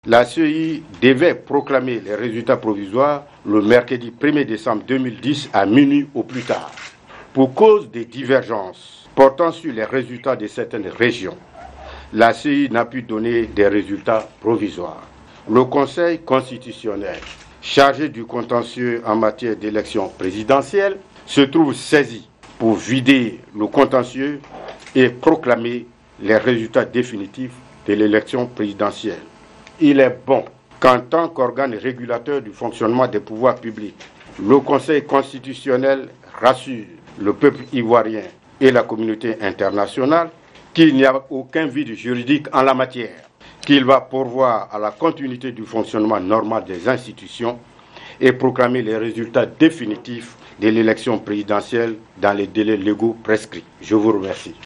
La CEI devait proclamer les résultats provisoires le mercredi 1er décembre 2010 à minuit au plus tard. Pour cause des divergences portant sur les résultats de certaines régions, la CEI n'a pu donner des résultats provisoires. Le Conseil constitutionnel, chargé du contentieux en matière d'élection présidentielle, se trouve saisi pour vider le contentieux et proclamer les résultats définitifs de l'élection présidentielle. Il est bon qu'en tant qu'organe régulateur du fonctionnement des pouvoirs publics, le Conseil constitutionnel rassure le peuple ivoirien et la communauté internationale qu'il n'y a aucun vide juridique en la matière, qu'il va pourvoir à la continuité du fonctionnement normal des institutions et proclamer les résultats définitifs de l'élection présidentielle dans les délais légaux prescrits. Je vous remercie.